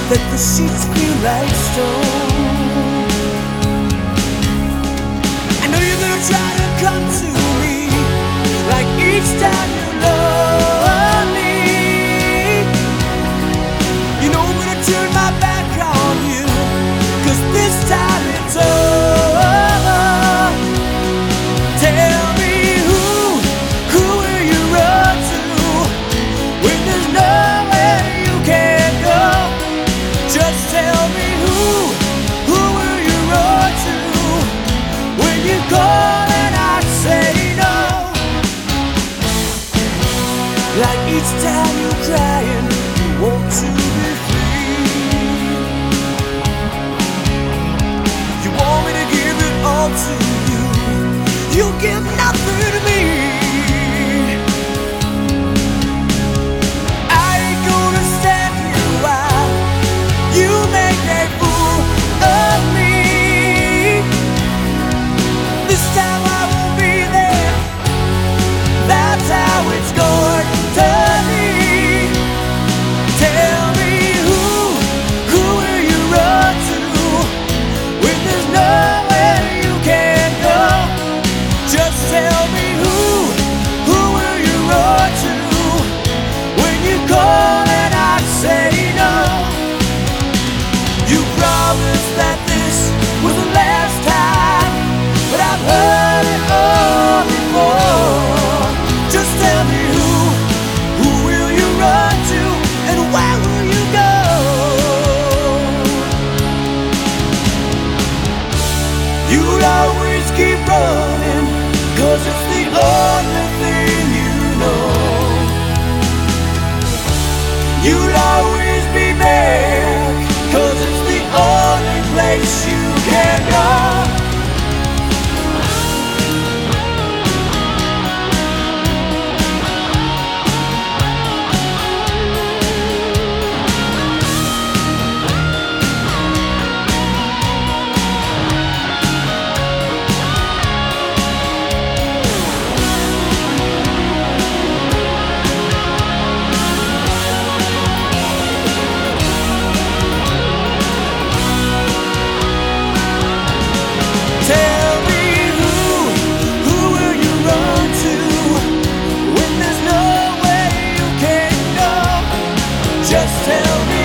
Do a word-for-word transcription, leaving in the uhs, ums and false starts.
that the sheets feel like stone. I know you're gonna try to come to me like each time you love me. You know I'm gonna turn my back on you, 'cause this time it's over. Tell me who, who will you run to when there's nowhere you can go? Just tell me who, who will you run to when you call and I say no? Like each time you're crying, you want to be free. You want me to give it all to you, you give nothing to me. I ain't gonna stand here while you make a fool of me. This time I won't be there, that's how it's going to be. Tell me who, who will you run to when there's nowhere you can go? Just tell me who, who will you run to when you call and I say no? You promised that this was the last time, but I've heard it all before. Just tell me who, who will you run to and where will you go? You'll always keep running, 'cause it's the only thing you know. You'll always be back, 'cause it's the only place you can go. Tell me who, who will you run to when there's nowhere you can go? Just tell me